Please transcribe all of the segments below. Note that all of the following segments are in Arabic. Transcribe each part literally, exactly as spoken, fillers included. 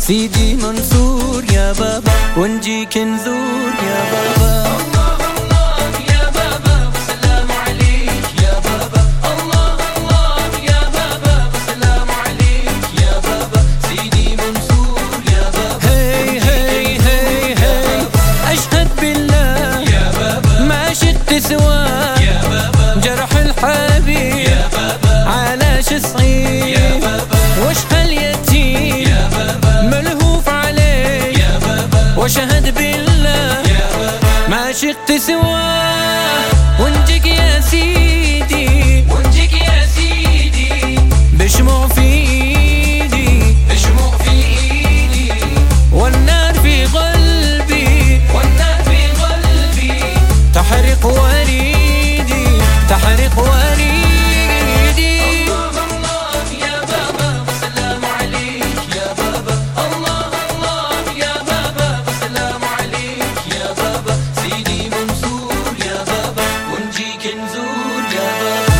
سيدي منصور يا بابا ونجيك نزور يا بابا. الله الله يا بابا والسلام عليك يا بابا. الله الله يا بابا والسلام عليك يا بابا. سيدي منصور يا بابا. هي هي هي هي أشهد بالله يا بابا ما شئت سواه يا بابا. جرح الحبيب يا بابا علاش صعيب يا بابا. وش هاليتيم يا بابا ملهوف عليه يا بابا. وشهد بالله يا بابا ما شئت سواه ونجيك يا سيدي ونجيك يا سيدي بشموع في ايدي بشموع في ايدي والنار في قلبي والنار في قلبي تحرق وريدي تحرق وريدي. الله الله يا بابا والسلام عليك يا بابا. الله الله يا بابا والسلام عليك يا بابا. سيدي منصور يا بابا ونجيك نزور يا بابا.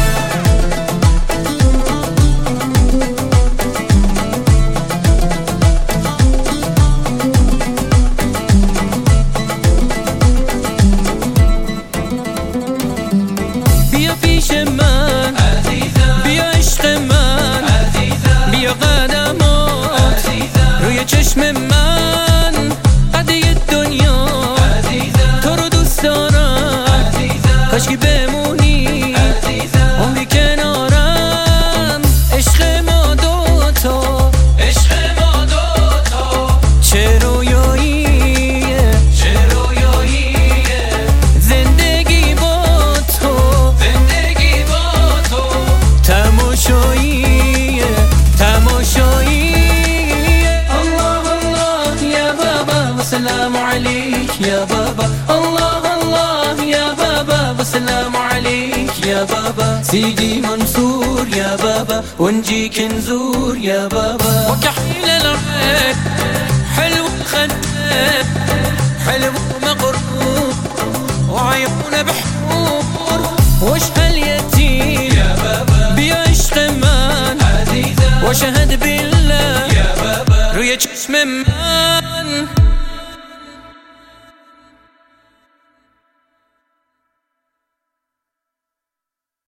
بيا في شمان عزيزة بيا عشق من عزيزة بيا غدا موت عزيزة روی چشم من قضیه الدنیا عزيزة تو رو دوست دارم عزيزة کاشکی بمونی عزيزة عمری کنارم عشق ما دوتا عشق ما دوتا چه رویاییه چه رویاییه زندگی با تو زندگی با تو تماشاییه تماشاییه. الله الله يا بابا والسلام عليك يا بابا. الله الله يا بابا والسلام عليك يا بابا. سيدي منصور يا بابا ونجيك نزور يا بابا. وكحيل العين حلو خدام حلو مغرور وعيون بحور وش هاليتيم يا بابا بيعشق من عزيزة وشهد بالله يا بابا روی چشم من